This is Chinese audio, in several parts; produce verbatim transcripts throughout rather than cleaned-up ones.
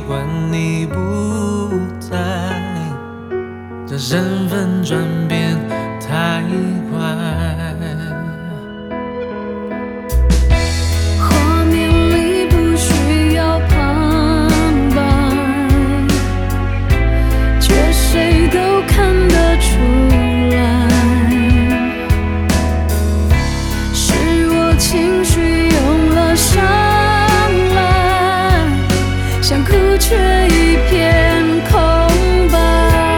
惯你不在，这身份转变太快。 画面里不需要旁白，却谁都看得出来，是我情绪用了上来，想哭却一片空白。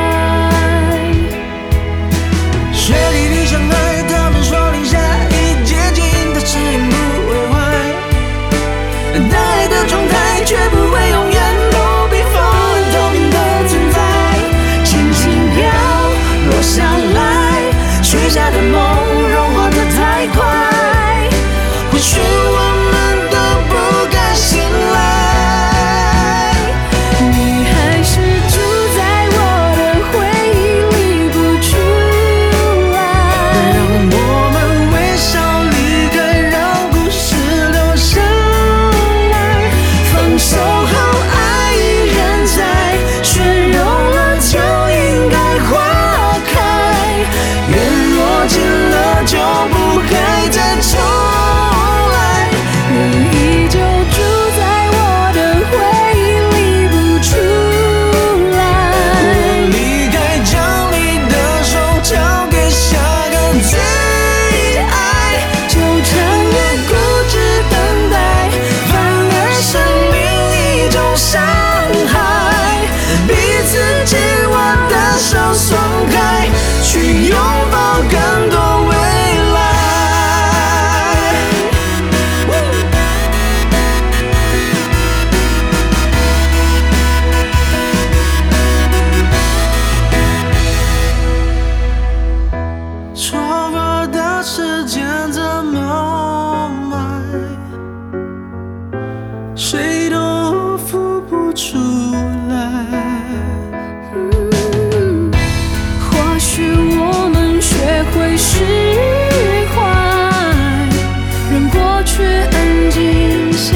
雪地里相爱，他们说零下已接近的誓言不会坏，但爱的状态却不会永远都比风透明的存在。轻轻飘落下来，许下的梦融化得太快，或许我们都不该醒来。 你还是住在我的回忆里不出来， 让我们微笑离开，让故事留下来。 放手后爱已人在，雪融了就应该花开， 缘若尽了就不该再重来。 你依旧住在我的回忆里不出来。 我离开，将你的手交给下个最爱， 纠缠越固执等待，反而生命一种伤害。彼此紧握的手松开，去拥抱更多未来。 错过的时间怎么买，谁都付不出来。 嗯，或许我们学会释怀，让过去安静下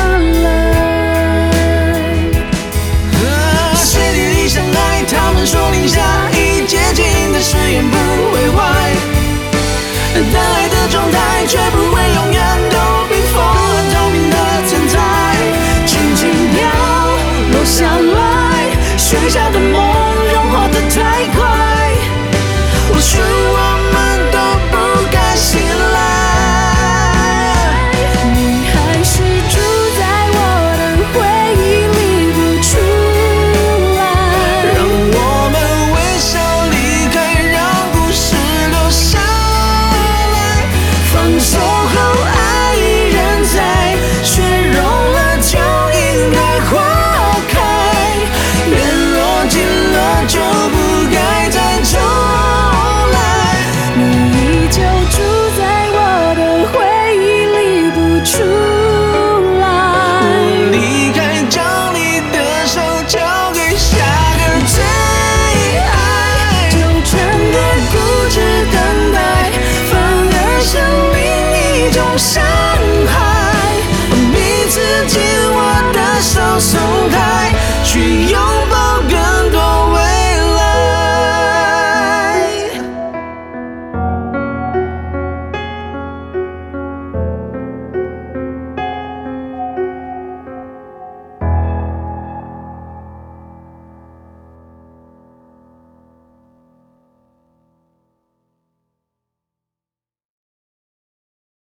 来。 雪地里相爱，他们说零下已接近的誓言不会坏，但爱的状态却不会永远都比风透明的存在。轻轻飘落下来，许下的梦融化得太快，或许我们都不该醒来。 你还是住在我的回忆里不出来， 让我们微笑离开，让故事留下来。 放手后爱已人在，雪融了就应该花开， 缘若尽了就不该再重来。 你依旧住在我的回忆里不出来。 我离开，将你的手交给下个最爱， 纠缠越固执等待，反而生命一种伤害。 彼此紧握的手松开，去